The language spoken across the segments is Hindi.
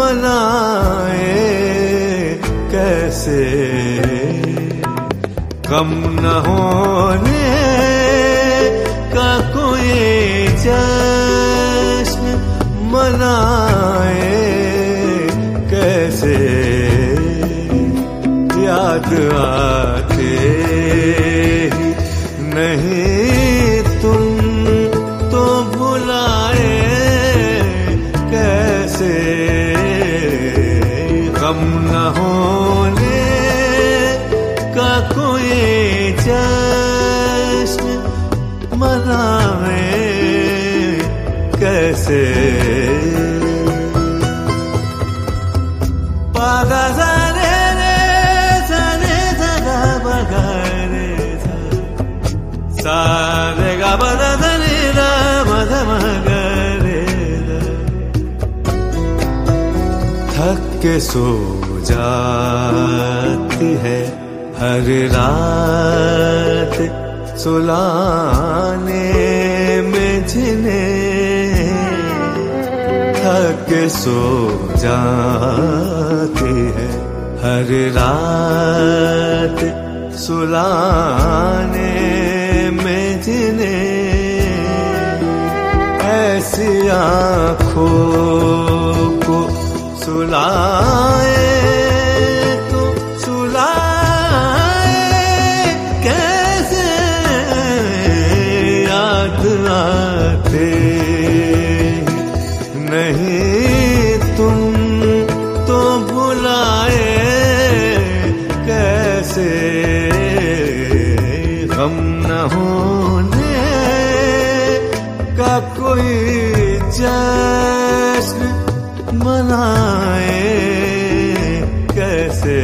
मनाए कैसे, गम न होने का कोई जश्न मनाए कैसे, याद आते ही नहीं तुम तो भुलाए कैसे, गम न होने का कोई जश्न मनाए कैसे। पागा सारे रे सारे सगा बगा रे सारे गा बदा धनी रा बदा मगा रे, थक के सो जाती है हर रात सुलाने में जिन्हें, थक के सो जाती है हर रात सुलाने में जिन्हें, ऐसी आँखों को सुलाए तो सुलाए कैसे, याद आते नहीं तुम तो भुलाए कैसे, गम न होने का कोई जश्न मनाए कैसे।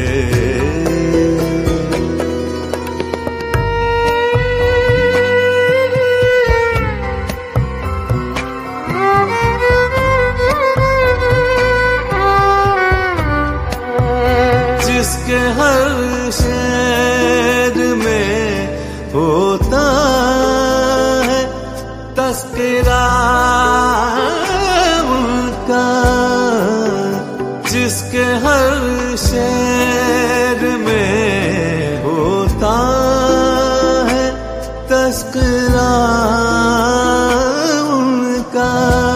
जिसके हर शेर में होता है तस्करा उनका, जिसके हर शेर में होता है तस्करा उनका,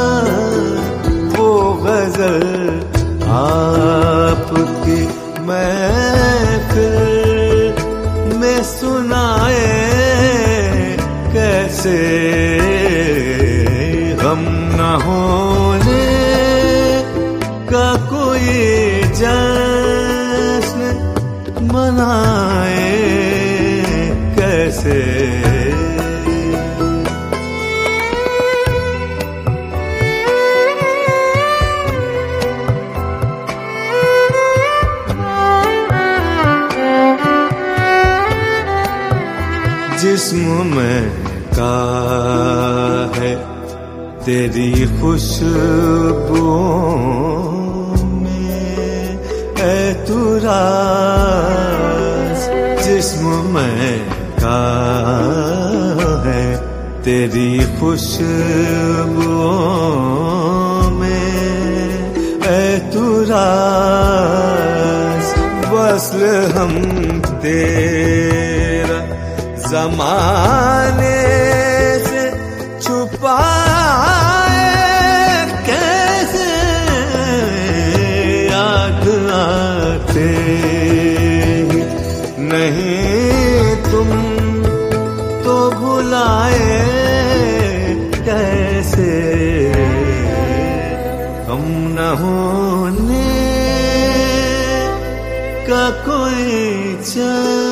वो गजल आपकी महफिल में सुनाए कैसे, गम न होने का कोई जश्न मनाए कैसे। जिस्म में का है तेरी खुशबुओं में है तू राज, जिस्म में का है तेरी खुशबुओं में है तू राज, वस्ल हम तेरा ज़माने से छुपाए कैसे, याद आते नहीं तुम तो भुलाए कैसे, गम न होने का कोई